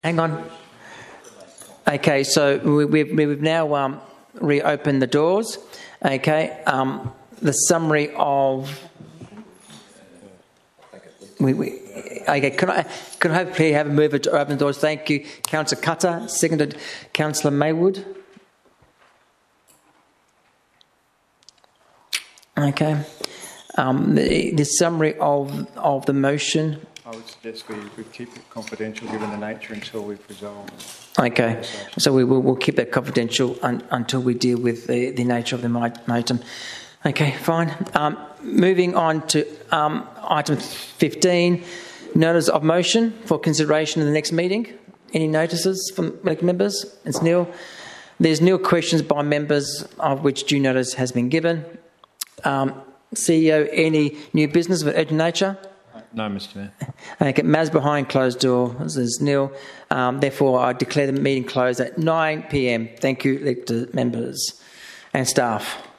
Hang on. Okay, so we've now reopened the doors. Okay, the summary of... Okay, can I hopefully have a mover to open the doors? Thank you, Councillor Cutter. Seconded, Councillor Maywood. Okay. The summary of the motion. I would suggest we keep it confidential given the nature until we've resolved. Okay, so we'll keep that confidential until we deal with the nature of the item. Okay, fine. Moving on to item 15, notice of motion for consideration in the next meeting. Any notices from members? It's nil. There's nil questions by members, of which due notice has been given. CEO, any new business of urgent nature? No, Mr. Mayor. Okay, matters behind closed doors is nil. Therefore, I declare the meeting closed at 9 p.m. Thank you, elected members and staff.